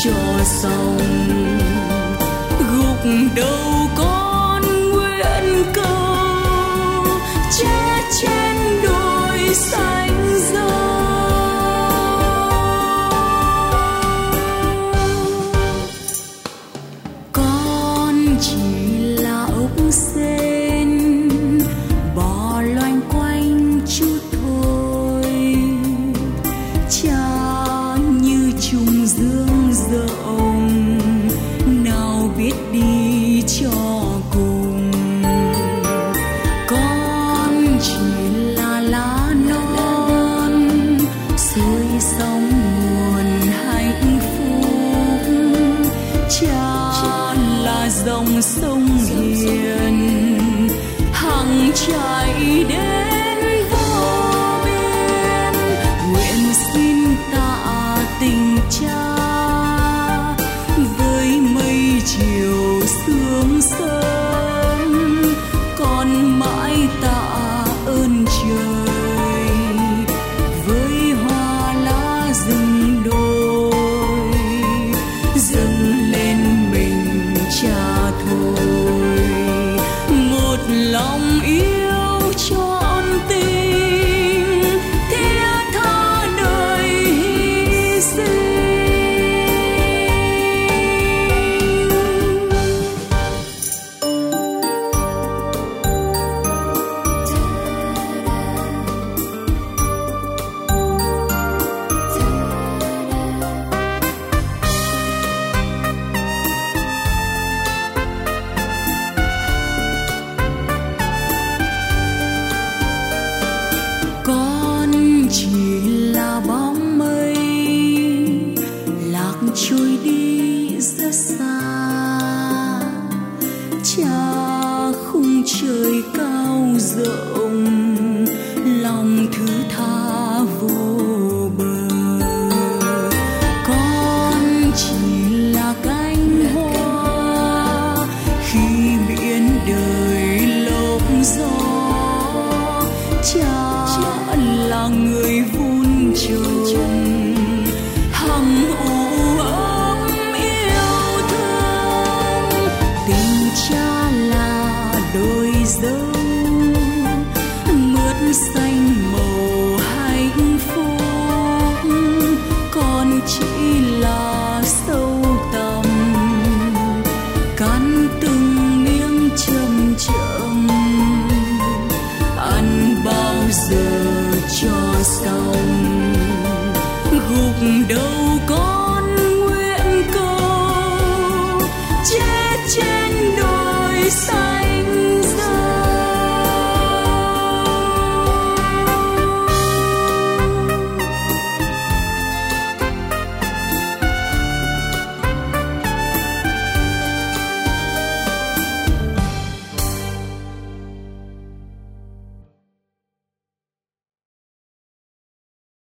cho xong gục đầu con nguyện cầu che trên đồi xanh dâu. Con chỉ là ốc sên bò loanh quanh chút thôi, cha như trùng dương rộng nào biết đi cho cùng. Con chỉ là lá non xuôi sóng nguồn hạnh phúc, cha là dòng sông hiền hằng chảy đến vô biên. Nguyện xin tạ tình cha với mây chiều sương sớm, con mãi tạ ơn trời với hoa lá rừng đồi dâng lên mình cha thôi. Một lòng yêu trọn tình thiết tha đời hy sinh. Con chỉ là bóng mây lạc trôi đi rất xa, cha khung trời cao rộng lòng thứ tha vô bờ. Con chỉ là cánh hoa khi biển đời lốc gió, cha là người vun trồng hằng u ấm yêu thương. Tình cha là đôi dấu mướt xanh màu hạnh phúc, con chỉ là sâu tầm cắn từng miếng chậm chậm ăn bao giờ cho xong. Gục đầu con nguyện cầu chết trên đồi xa.